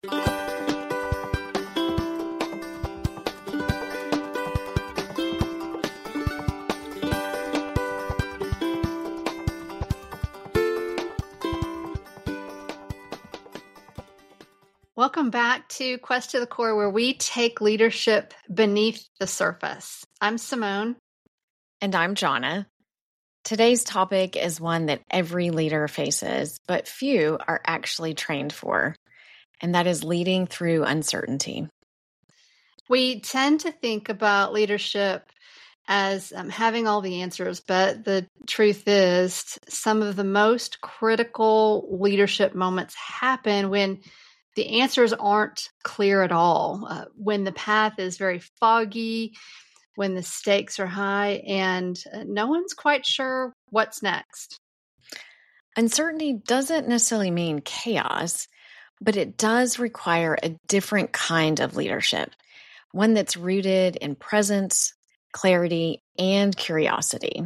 Welcome back to Quest to the Core, where we take leadership beneath the surface. I'm Simone. And I'm Jonna. Today's topic is one that every leader faces, but few are actually trained for, and that is leading through uncertainty. We tend to think about leadership as having all the answers, but the truth is some of the most critical leadership moments happen when the answers aren't clear at all, when the path is very foggy, when the stakes are high, and no one's quite sure what's next. Uncertainty doesn't necessarily mean chaos, but it does require a different kind of leadership, one that's rooted in presence, clarity, and curiosity.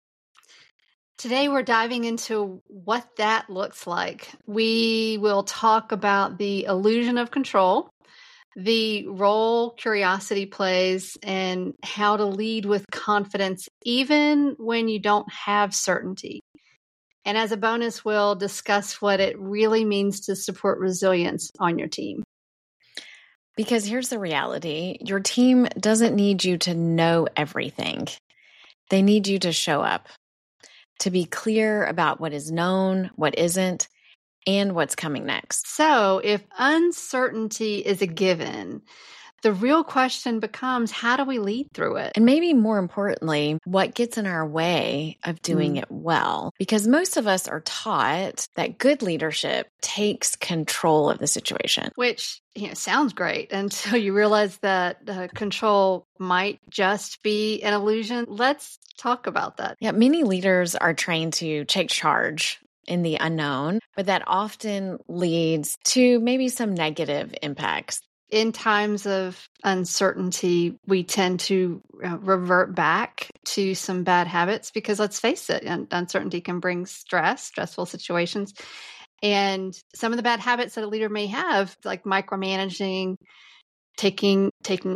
Today, we're diving into what that looks like. We will talk about the illusion of control, the role curiosity plays, and how to lead with confidence even when you don't have certainty. And as a bonus, we'll discuss what it really means to support resilience on your team. Because here's the reality, your team doesn't need you to know everything. They need you to show up, to be clear about what is known, what isn't, and what's coming next. So if uncertainty is a given, the real question becomes, how do we lead through it? And maybe more importantly, what gets in our way of doing it well? Because most of us are taught that good leadership takes control of the situation. Which sounds great until you realize that control might just be an illusion. Let's talk about that. Yeah, many leaders are trained to take charge in the unknown, but that often leads to maybe some negative impacts. In times of uncertainty, we tend to revert back to some bad habits because let's face it, uncertainty can bring stressful situations. And some of the bad habits that a leader may have, like micromanaging, taking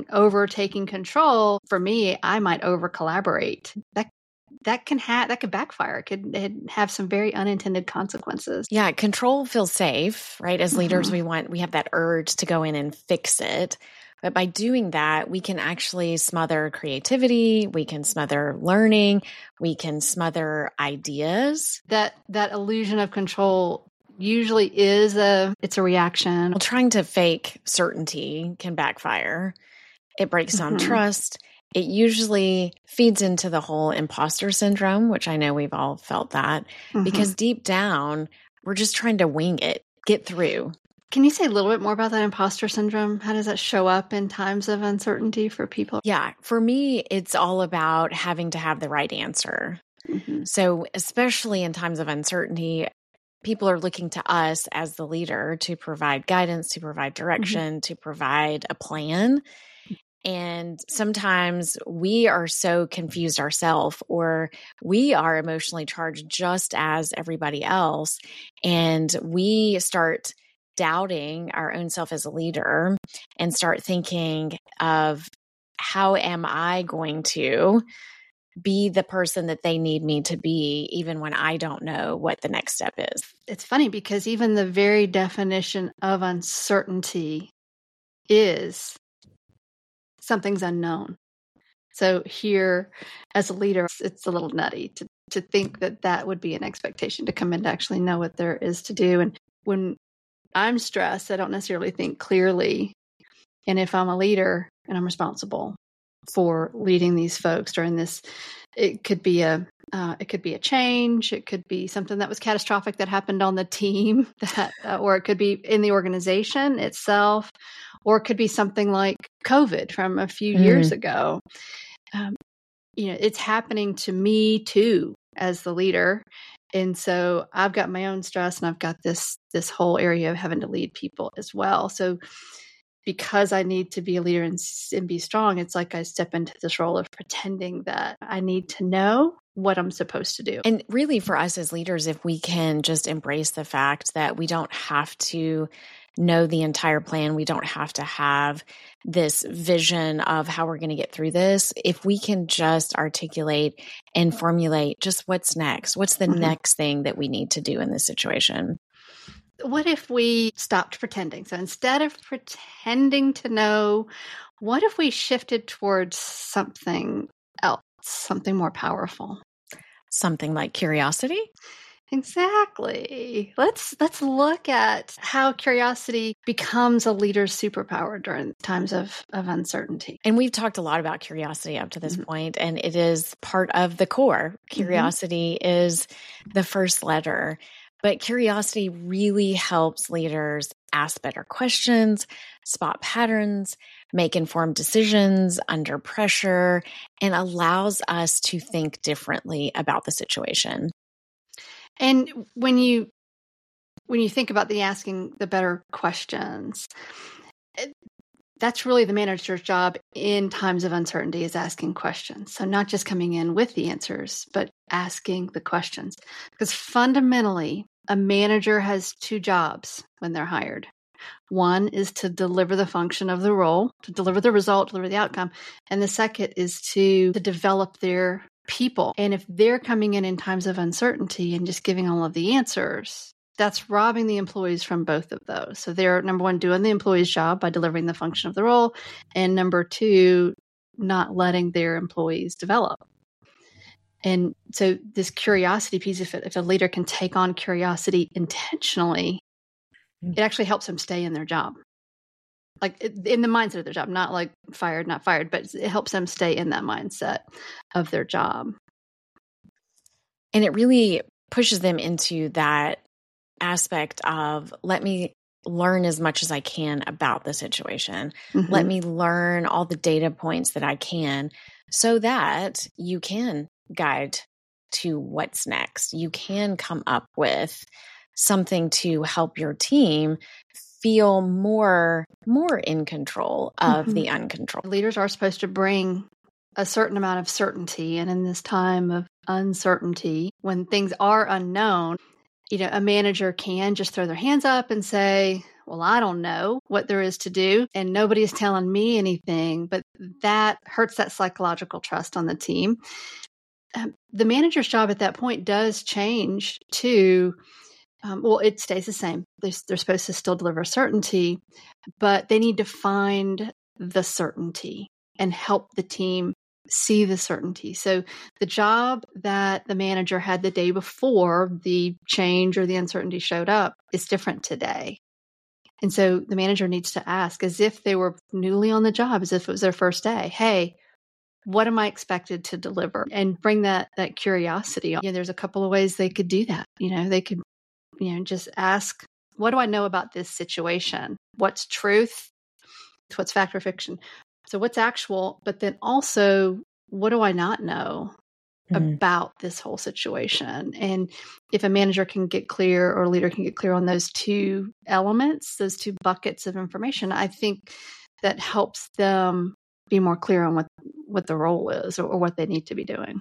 control. For me, I might over collaborate. That could backfire. It could have some very unintended consequences. Yeah, control feels safe, right? As leaders, we have that urge to go in and fix it. But by doing that, we can actually smother creativity, we can smother learning, we can smother ideas. That illusion of control usually is a reaction. Well, trying to fake certainty can backfire. It breaks down trust. It usually feeds into the whole imposter syndrome, which I know we've all felt that, because deep down, we're just trying to wing it, get through. Can you say a little bit more about that imposter syndrome? How does that show up in times of uncertainty for people? Yeah, for me, it's all about having to have the right answer. So especially in times of uncertainty, people are looking to us as the leader to provide guidance, to provide direction, to provide a plan. And sometimes we are so confused ourselves, or we are emotionally charged just as everybody else. And we start doubting our own self as a leader and start thinking of, how am I going to be the person that they need me to be, even when I don't know what the next step is? It's funny because even the very definition of uncertainty is something's unknown. So here, as a leader, it's a little nutty to think that would be an expectation to come in to actually know what there is to do. And when I'm stressed, I don't necessarily think clearly. And if I'm a leader and I'm responsible for leading these folks during this, it could be a change. It could be something that was catastrophic that happened on the team, or it could be in the organization itself, or it could be something like COVID from a few years ago. It's happening to me too as the leader. And so I've got my own stress, and I've got this whole area of having to lead people as well. So because I need to be a leader and be strong, it's like I step into this role of pretending that I need to know what I'm supposed to do. And really for us as leaders, if we can just embrace the fact that we don't have to know the entire plan. We don't have to have this vision of how we're going to get through this. If we can just articulate and formulate just what's next, what's the next thing that we need to do in this situation? What if we stopped pretending? So instead of pretending to know, what if we shifted towards something else, something more powerful? Something like curiosity? Exactly. Let's look at how curiosity becomes a leader's superpower during times of uncertainty. And we've talked a lot about curiosity up to this point, and it is part of the core. Curiosity is the first letter. But curiosity really helps leaders ask better questions, spot patterns, make informed decisions under pressure, and allows us to think differently about the situation. And when you think about the asking the better questions, that's really the manager's job in times of uncertainty, is asking questions. So not just coming in with the answers, but asking the questions. Because fundamentally, a manager has two jobs when they're hired. One is to deliver the function of the role, to deliver the result, deliver the outcome. And the second is to develop their people. And if they're coming in times of uncertainty and just giving all of the answers, that's robbing the employees from both of those. So they're, number one, doing the employee's job by delivering the function of the role. And number two, not letting their employees develop. And so this curiosity piece, if a leader can take on curiosity intentionally, it actually helps them stay in their job. Like in the mindset of their job, not like fired, not fired, but it helps them stay in that mindset of their job. And it really pushes them into that aspect of, let me learn as much as I can about the situation. Let me learn all the data points that I can, so that you can guide to what's next. You can come up with something to help your team feel more in control of the uncontrolled. Leaders are supposed to bring a certain amount of certainty. And in this time of uncertainty, when things are unknown, a manager can just throw their hands up and say, well, I don't know what there is to do, and nobody is telling me anything. But that hurts that psychological trust on the team. The manager's job at that point does change to, it stays the same. They're supposed to still deliver certainty, but they need to find the certainty and help the team see the certainty. So the job that the manager had the day before the change or the uncertainty showed up is different today. And so the manager needs to ask, as if they were newly on the job, as if it was their first day, hey, what am I expected to deliver? And bring that curiosity. There's a couple of ways they could do that. They could, just ask, what do I know about this situation? What's truth? What's fact or fiction? So what's actual? But then also, what do I not know about this whole situation? And if a manager can get clear, or a leader can get clear on those two elements, those two buckets of information, I think that helps them be more clear on what the role is, or what they need to be doing.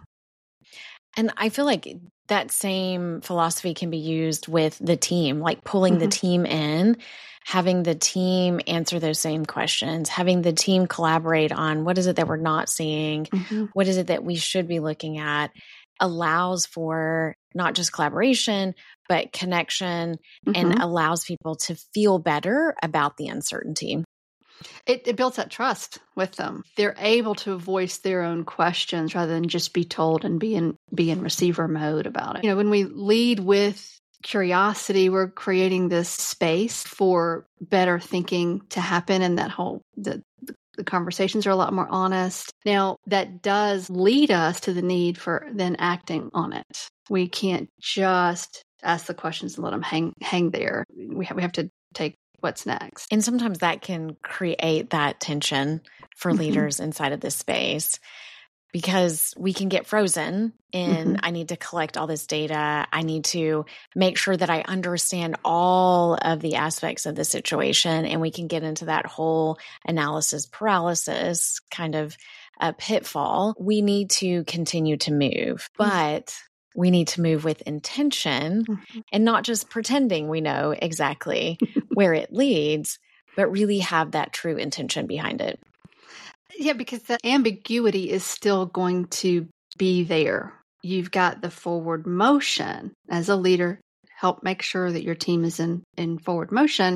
And I feel like that same philosophy can be used with the team, like pulling the team in, having the team answer those same questions, having the team collaborate on what is it that we're not seeing, what is it that we should be looking at, allows for not just collaboration, but connection, and allows people to feel better about the uncertainty. It builds that trust with them. They're able to voice their own questions rather than just be told and be in receiver mode about it. When we lead with curiosity, we're creating this space for better thinking to happen, and that whole the conversations are a lot more honest. Now, that does lead us to the need for then acting on it. We can't just ask the questions and let them hang there. We have to take what's next. And sometimes that can create that tension for leaders inside of this space, because we can get frozen in, I need to collect all this data. I need to make sure that I understand all of the aspects of the situation. And we can get into that whole analysis paralysis kind of pitfall. We need to continue to move. But we need to move with intention and not just pretending we know exactly where it leads, but really have that true intention behind it. Yeah, because the ambiguity is still going to be there. You've got the forward motion as a leader, help make sure that your team is in forward motion.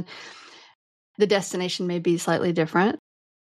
The destination may be slightly different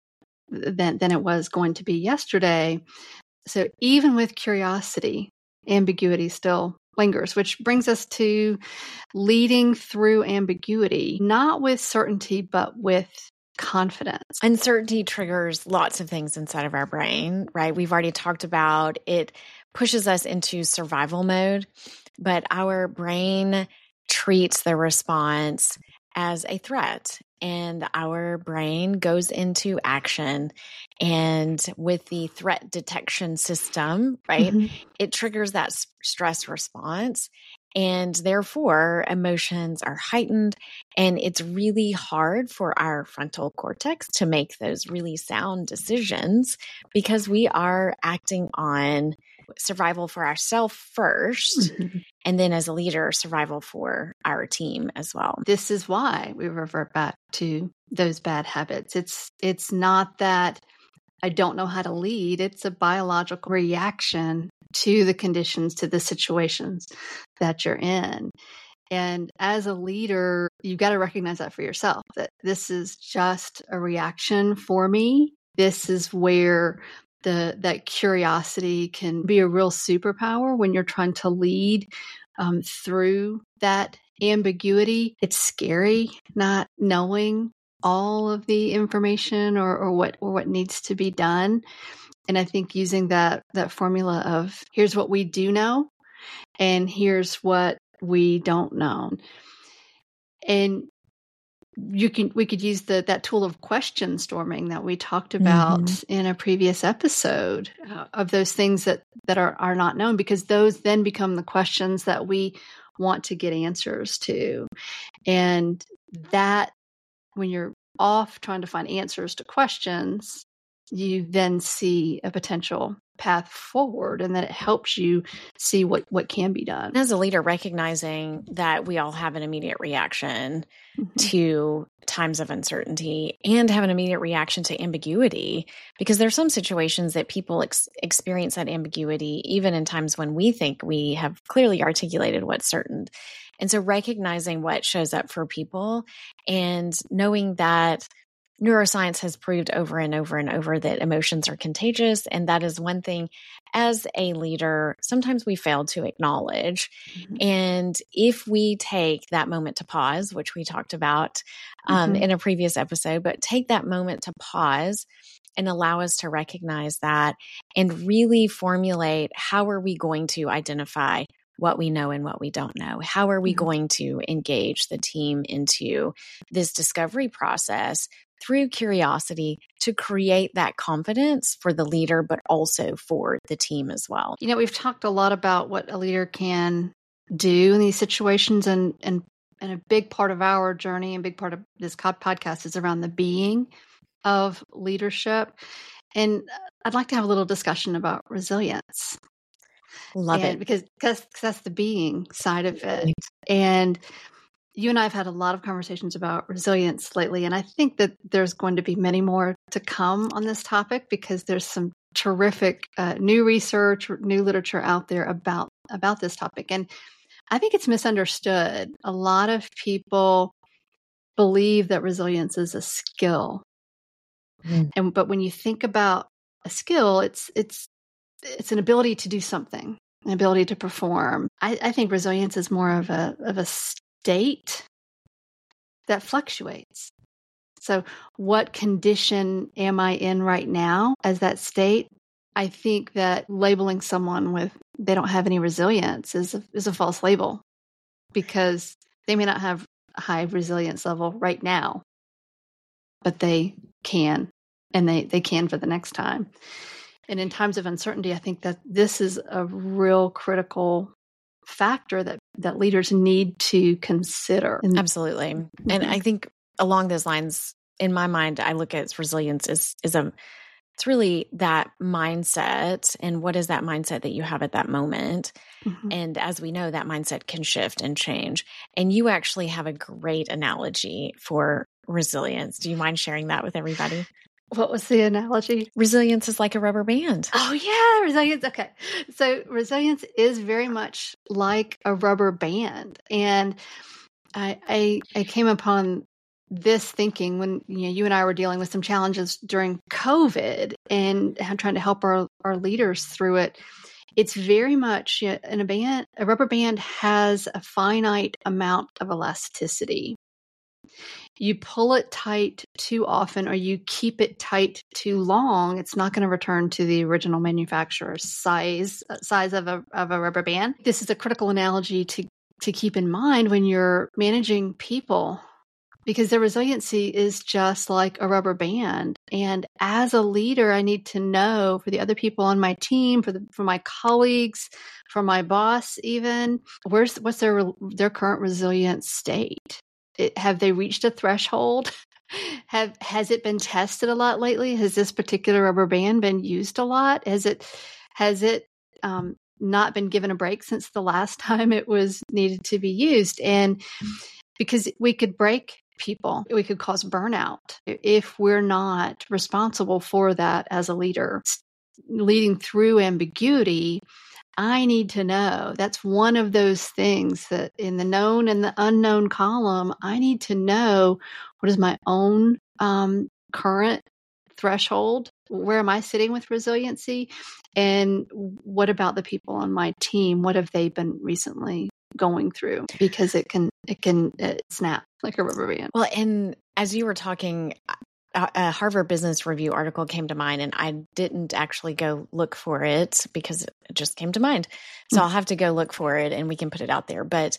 than it was going to be yesterday. So even with curiosity, ambiguity still lingers, which brings us to leading through ambiguity, not with certainty, but with confidence. Uncertainty triggers lots of things inside of our brain, right? We've already talked about it pushes us into survival mode, but our brain treats the response as a threat, and our brain goes into action. And with the threat detection system, right, it triggers that stress response. And therefore, emotions are heightened, and it's really hard for our frontal cortex to make those really sound decisions because we are acting on survival for ourselves first, and then as a leader, survival for our team as well. This is why we revert back to those bad habits. It's not that I don't know how to lead. It's a biological reaction to the conditions, to the situations that you're in. And as a leader, you've got to recognize that for yourself, that this is just a reaction for me. This is where that curiosity can be a real superpower when you're trying to lead through that ambiguity. It's scary not knowing all of the information or what needs to be done. And I think using that formula of here's what we do know and here's what we don't know. And we could use that tool of question storming that we talked about in a previous episode of those things that are not known, because those then become the questions that we want to get answers to. And that when you're off trying to find answers to questions, you then see a potential path forward, and that it helps you see what can be done. As a leader, recognizing that we all have an immediate reaction to times of uncertainty and have an immediate reaction to ambiguity, because there are some situations that people experience that ambiguity even in times when we think we have clearly articulated what's certain. And so recognizing what shows up for people and knowing that neuroscience has proved over and over and over that emotions are contagious. And that is one thing as a leader, sometimes we fail to acknowledge. And if we take that moment to pause, which we talked about in a previous episode, but take that moment to pause and allow us to recognize that and really formulate how are we going to identify what we know and what we don't know? How are we going to engage the team into this discovery process through curiosity to create that confidence for the leader, but also for the team as well? You know, we've talked a lot about what a leader can do in these situations, and a big part of our journey and big part of this podcast is around the being of leadership. And I'd like to have a little discussion about resilience. Love it. Because that's the being side of it. And you and I have had a lot of conversations about resilience lately, and I think that there's going to be many more to come on this topic because there's some terrific new research, new literature out there about this topic. And I think it's misunderstood. A lot of people believe that resilience is a skill. But when you think about a skill, it's an ability to do something, an ability to perform. I think resilience is more of a state that fluctuates. So what condition am I in right now as that state? I think that labeling someone with they don't have any resilience is a false label, because they may not have a high resilience level right now, but they can, and they can for the next time. And in times of uncertainty, I think that this is a real critical factor that leaders need to consider. Absolutely. And I think along those lines, in my mind, I look at resilience as a it's really that mindset. And what is that mindset that you have at that moment? Mm-hmm. And as we know, that mindset can shift and change. And you actually have a great analogy for resilience. Do you mind sharing that with everybody? What was the analogy? Resilience is like a rubber band. Oh, yeah, resilience. Okay. So resilience is very much like a rubber band. And I came upon this thinking when you and I were dealing with some challenges during COVID and trying to help our leaders through it. It's very much in a rubber band has a finite amount of elasticity. You pull it tight too often or you keep it tight too long, it's not going to return to the original manufacturer's size of a rubber band. This is a critical analogy to keep in mind when you're managing people, because their resiliency is just like a rubber band. And as a leader, I need to know for the other people on my team, for my colleagues, for my boss even, what's their current resilient state? Have they reached a threshold? Has it been tested a lot lately? Has this particular rubber band been used a lot? Has it not been given a break since the last time it was needed to be used? And because we could break people, we could cause burnout if we're not responsible for that as a leader. Leading through ambiguity, I need to know. That's one of those things that in the known and the unknown column, I need to know what is my own current threshold. Where am I sitting with resiliency? And what about the people on my team? What have they been recently going through? Because it can snap like a rubber band. Well, and as you were talking, a Harvard Business Review article came to mind, and I didn't actually go look for it because it just came to mind. So I'll have to go look for it and we can put it out there. But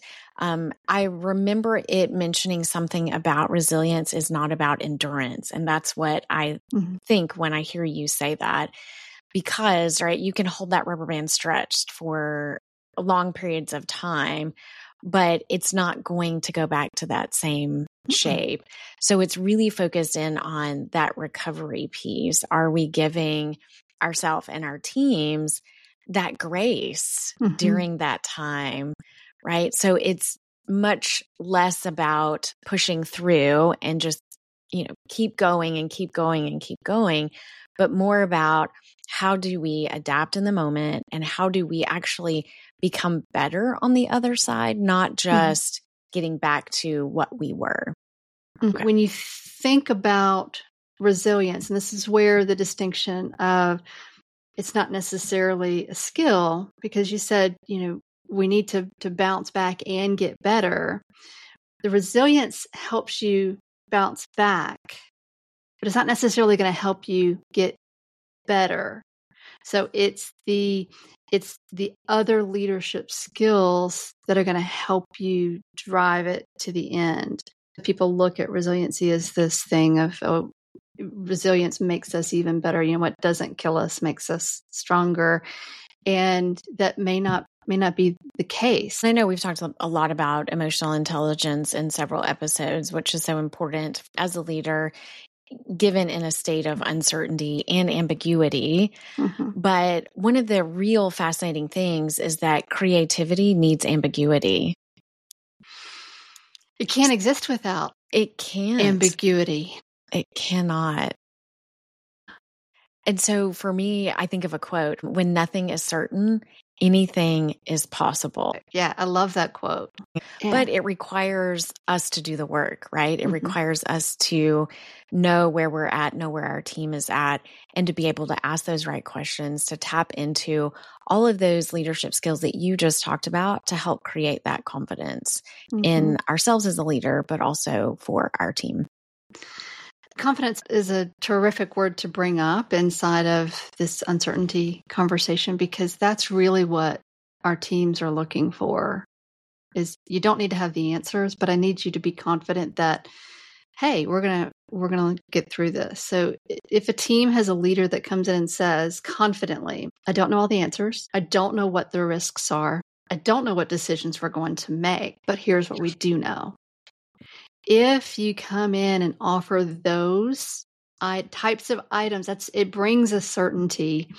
I remember it mentioning something about resilience is not about endurance. And that's what I think when I hear you say that, because, right, you can hold that rubber band stretched for long periods of time, but it's not going to go back to that same shape. So it's really focused in on that recovery piece. Are we giving ourselves and our teams that grace during that time, right? So it's much less about pushing through and just, keep going and keep going and keep going, but more about how do we adapt in the moment and how do we actually become better on the other side, not just getting back to what we were. Okay. When you think about resilience, and this is where the distinction of it's not necessarily a skill, because you said, we need to bounce back and get better. The resilience helps you bounce back, but it's not necessarily going to help you get better. So it's the other leadership skills that are going to help you drive it to the end. People look at resiliency as this thing of, resilience makes us even better. What doesn't kill us makes us stronger. And that may not be the case. I know we've talked a lot about emotional intelligence in several episodes, which is so important as a leader, given in a state of uncertainty and ambiguity. But one of the real fascinating things is that creativity needs ambiguity. It can't exist without ambiguity. It cannot. And so for me, I think of a quote, when nothing is certain, anything is possible. Yeah, I love that quote. Yeah. But it requires us to do the work, right? It requires us to know where we're at, know where our team is at, and to be able to ask those right questions, to tap into all of those leadership skills that you just talked about to help create that confidence in ourselves as a leader, but also for our team. Confidence is a terrific word to bring up inside of this uncertainty conversation, because that's really what our teams are looking for. Is you don't need to have the answers, but I need you to be confident that, hey, we're gonna get through this. So if a team has a leader that comes in and says confidently, I don't know all the answers, I don't know what the risks are, I don't know what decisions we're going to make, but here's what we do know. If you come in and offer those types of items. It brings a certainty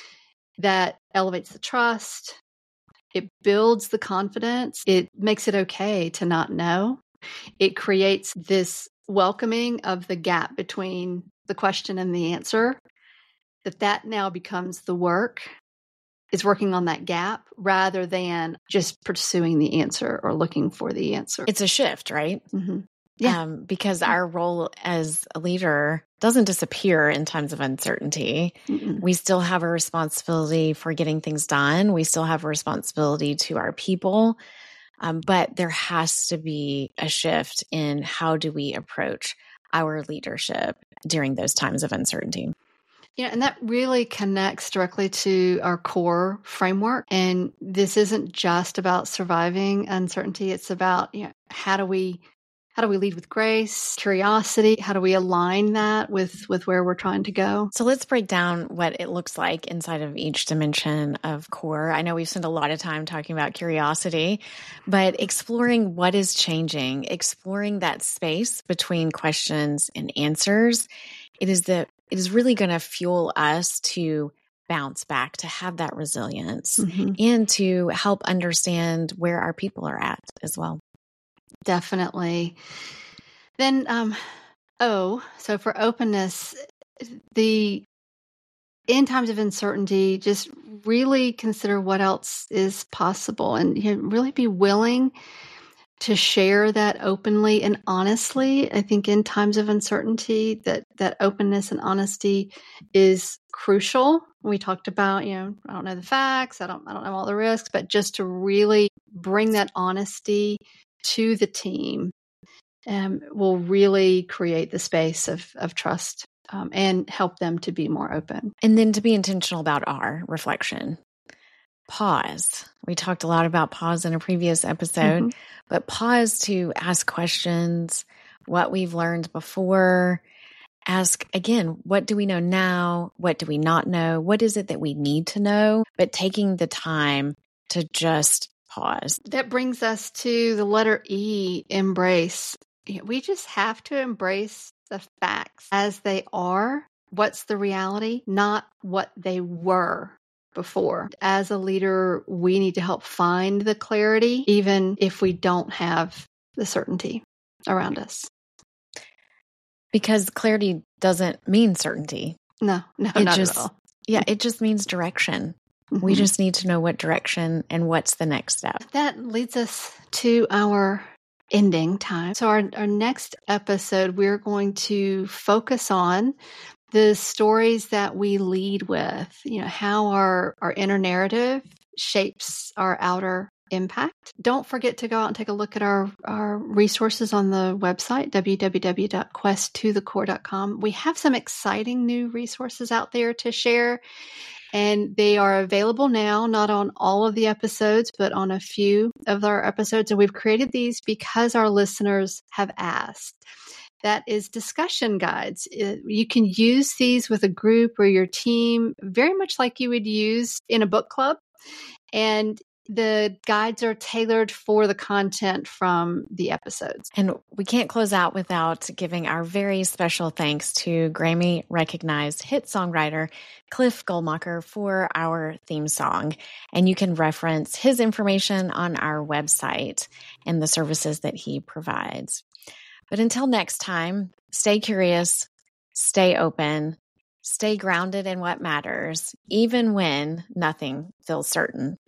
that elevates the trust. It builds the confidence. It makes it okay to not know. It creates this welcoming of the gap between the question and the answer, that now becomes the work, is working on that gap rather than just pursuing the answer or looking for the answer. It's a shift, right? Mm-hmm. Yeah. Because our role as a leader doesn't disappear in times of uncertainty. Mm-mm. We still have a responsibility for getting things done. We still have a responsibility to our people. But there has to be a shift in how do we approach our leadership during those times of uncertainty. Yeah, and that really connects directly to our core framework. And this isn't just about surviving uncertainty. It's about, how do we lead with grace, curiosity? How do we align that with where we're trying to go? So let's break down what it looks like inside of each dimension of core. I know we've spent a lot of time talking about curiosity, but exploring what is changing, exploring that space between questions and answers, it is really going to fuel us to bounce back, to have that resilience, and to help understand where our people are at as well. Definitely. Then, so for openness, in times of uncertainty, just really consider what else is possible and really be willing to share that openly and honestly. I think in times of uncertainty, that openness and honesty is crucial. We talked about, I don't know the facts, I don't know all the risks, but just to really bring that honesty to the team will really create the space of trust and help them to be more open. And then to be intentional about our reflection. Pause. We talked a lot about pause in a previous episode, but pause to ask questions, what we've learned before. Ask again, what do we know now? What do we not know? What is it that we need to know? But taking the time to just pause. That brings us to the letter E, embrace. We just have to embrace the facts as they are. What's the reality? Not what they were before. As a leader, we need to help find the clarity, even if we don't have the certainty around us. Because clarity doesn't mean certainty. No, not at all. Yeah, it just means direction. We just need to know what direction and what's the next step. That leads us to our ending time. So our next episode, we're going to focus on the stories that we lead with, how our inner narrative shapes our outer impact. Don't forget to go out and take a look at our resources on the website, www.questtothecore.com. We have some exciting new resources out there to share, and they are available now, not on all of the episodes, but on a few of our episodes. And we've created these because our listeners have asked. That is discussion guides. You can use these with a group or your team, very much like you would use in a book club. And the guides are tailored for the content from the episodes. And we can't close out without giving our very special thanks to Grammy-recognized hit songwriter Cliff Goldmacher for our theme song. And you can reference his information on our website and the services that he provides. But until next time, stay curious, stay open, stay grounded in what matters, even when nothing feels certain.